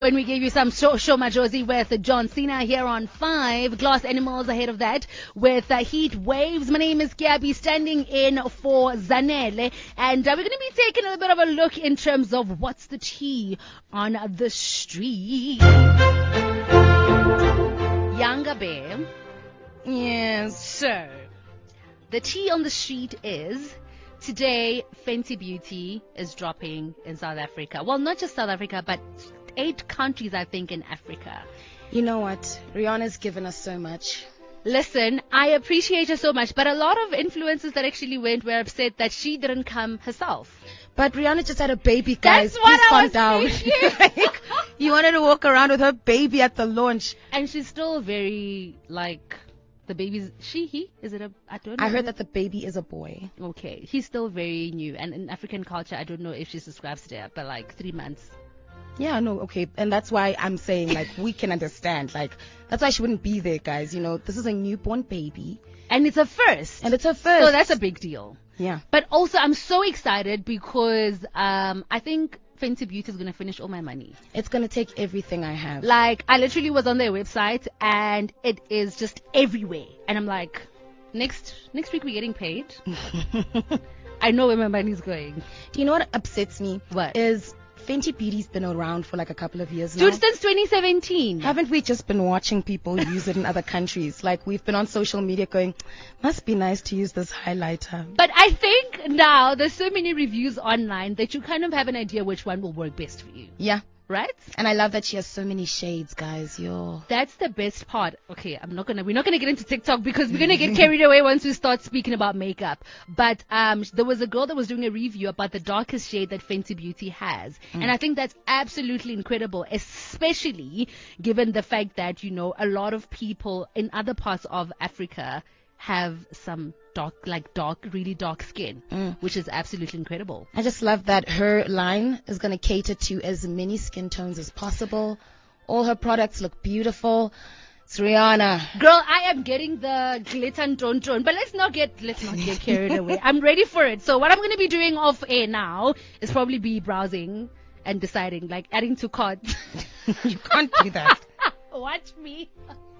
When we gave you some show Majosi with John Cena here on 5, Glass Animals ahead of that with Heat Waves. My name is Gabby, standing in for Zanele, and we're going to be taking a little bit of a look in terms of what's the tea on the street. Younger Bear. Yes. So, the tea on the street is today Fenty Beauty is dropping in South Africa. Well, not just South Africa, but 8 countries, I think, in Africa. You know what? Rihanna's given us so much. Listen, I appreciate her so much, but a lot of influencers that actually went were upset that she didn't come herself. But Rihanna just had a baby, guys. That's what Please I calm was down. thinking. Like, you wanted to walk around with her baby at the launch. And she's still very, like, the baby's, he? Is it I don't know. I heard that the baby is a boy. Okay. He's still very new. And in African culture, I don't know if she subscribes to that, but like 3 months. Yeah, no, okay. And that's why I'm saying, like, we can understand. Like, that's why she wouldn't be there, guys. You know, this is a newborn baby. And it's a first. And it's her first. So that's a big deal. Yeah. But also, I'm so excited because I think Fenty Beauty is going to finish all my money. It's going to take everything I have. Like, I literally was on their website, and it is just everywhere. And I'm like, next week we're getting paid. I know where my money's going. Do you know what upsets me? What? Is Fenty Beauty's been around for like a couple of years now. Dude, since 2017. Haven't we just been watching people use it in other countries? Like, we've been on social media going, must be nice to use this highlighter. But I think now there's so many reviews online that you kind of have an idea which one will work best for you. Yeah. Right? And I love that she has so many shades, guys. Yo. That's the best part. Okay, we're not gonna get into TikTok because we're gonna get carried away once we start speaking about makeup. But there was a girl that was doing a review about the darkest shade that Fenty Beauty has, and I think that's absolutely incredible, especially given the fact that, you know, a lot of people in other parts of Africa have some really dark skin, which is absolutely incredible. I just love that her line is going to cater to as many skin tones as possible. All her products look beautiful. It's Rihanna. Girl, I am getting the glitter and tone, but let's not get carried away. I'm ready for it. So what I'm going to be doing off air now is probably be browsing and deciding, like adding to cart. You can't do that. Watch me.